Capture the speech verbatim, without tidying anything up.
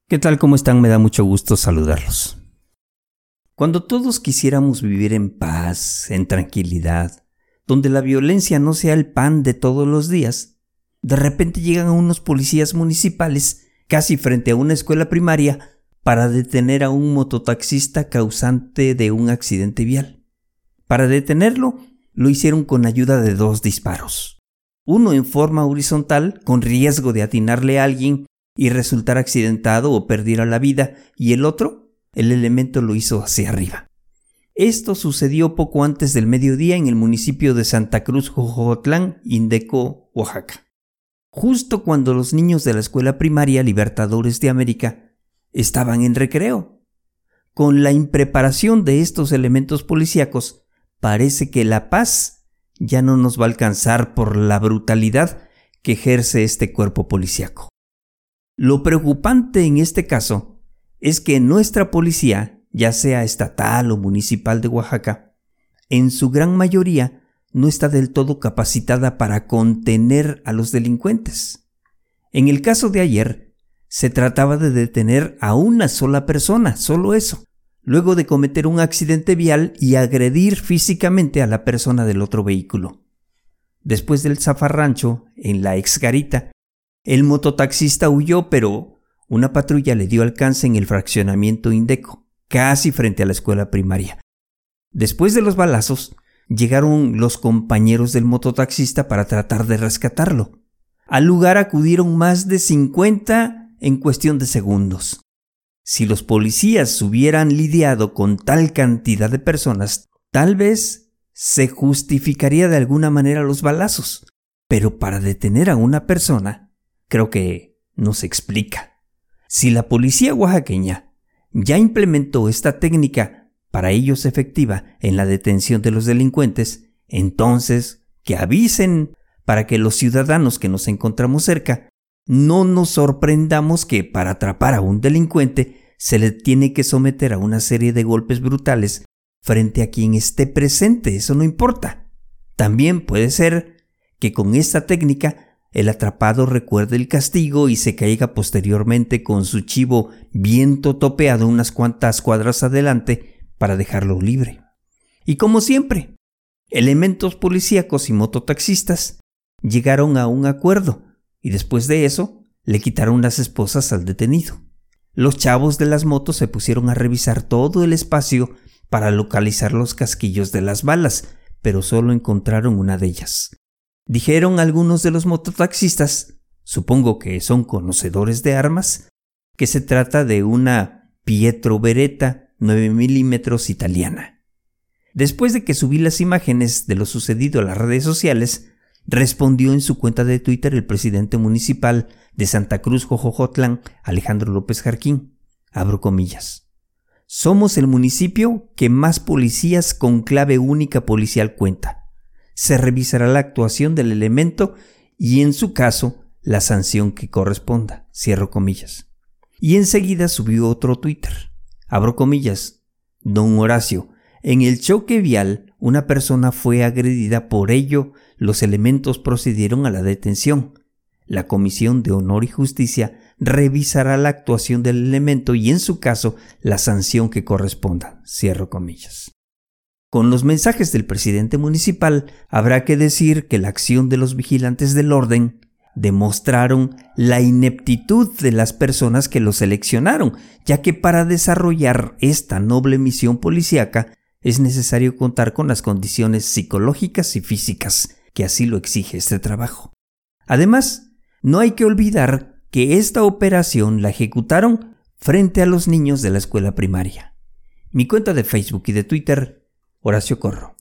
¿Qué tal? ¿Cómo están? Me da mucho gusto saludarlos. Cuando todos quisiéramos vivir en paz, en tranquilidad, donde la violencia no sea el pan de todos los días, de repente llegan unos policías municipales casi frente a una escuela primaria para detener a un mototaxista causante de un accidente vial. Para detenerlo, lo hicieron con ayuda de dos disparos. Uno en forma horizontal, con riesgo de atinarle a alguien y resultar accidentado o perdiera la vida, y el otro, el elemento lo hizo hacia arriba. Esto sucedió poco antes del mediodía en el municipio de Santa Cruz, Jojotlán, Indeco, Oaxaca. Justo cuando los niños de la escuela primaria Libertadores de América estaban en recreo. Con la impreparación de estos elementos policíacos, parece que la paz ya no nos va a alcanzar por la brutalidad que ejerce este cuerpo policíaco. Lo preocupante en este caso es que nuestra policía, ya sea estatal o municipal de Oaxaca, en su gran mayoría no está del todo capacitada para contener a los delincuentes. En el caso de ayer, se trataba de detener a una sola persona, solo eso, luego de cometer un accidente vial y agredir físicamente a la persona del otro vehículo. Después del zafarrancho, en la ex garita, el mototaxista huyó, pero una patrulla le dio alcance en el fraccionamiento Indeco, casi frente a la escuela primaria. Después de los balazos, llegaron los compañeros del mototaxista para tratar de rescatarlo. Al lugar acudieron más de cincuenta en cuestión de segundos. Si los policías hubieran lidiado con tal cantidad de personas, tal vez se justificaría de alguna manera los balazos, pero para detener a una persona, creo que no se explica. Si la policía oaxaqueña ya implementó esta técnica para ellos efectiva en la detención de los delincuentes, entonces que avisen para que los ciudadanos que nos encontramos cerca no nos sorprendamos que para atrapar a un delincuente se le tiene que someter a una serie de golpes brutales frente a quien esté presente. Eso no importa. También puede ser que con esta técnica el atrapado recuerde el castigo y se caiga posteriormente con su chivo bien totopeado unas cuantas cuadras adelante para dejarlo libre. Y como siempre, elementos policíacos y mototaxistas llegaron a un acuerdo y después de eso le quitaron las esposas al detenido. Los chavos de las motos se pusieron a revisar todo el espacio para localizar los casquillos de las balas, pero solo encontraron una de ellas. Dijeron algunos de los mototaxistas, supongo que son conocedores de armas, que se trata de una Pietro Beretta nueve milímetros italiana. Después de que subí las imágenes de lo sucedido a las redes sociales, respondió en su cuenta de Twitter el presidente municipal de Santa Cruz, Jojotlán, Alejandro López Jarquín. Abro comillas. Somos el municipio que más policías con clave única policial cuenta. Se revisará la actuación del elemento y, en su caso, la sanción que corresponda. Cierro comillas. Y enseguida subió otro Twitter. Abro comillas. Don Horacio, en el choque vial, una persona fue agredida. Por ello, los elementos procedieron a la detención. La Comisión de Honor y Justicia revisará la actuación del elemento y, en su caso, la sanción que corresponda. Cierro comillas. Con los mensajes del presidente municipal, habrá que decir que la acción de los vigilantes del orden demostraron la ineptitud de las personas que los seleccionaron, ya que para desarrollar esta noble misión policíaca es necesario contar con las condiciones psicológicas y físicas que así lo exige este trabajo. Además, no hay que olvidar que esta operación la ejecutaron frente a los niños de la escuela primaria. Mi cuenta de Facebook y de Twitter, Horacio Corro.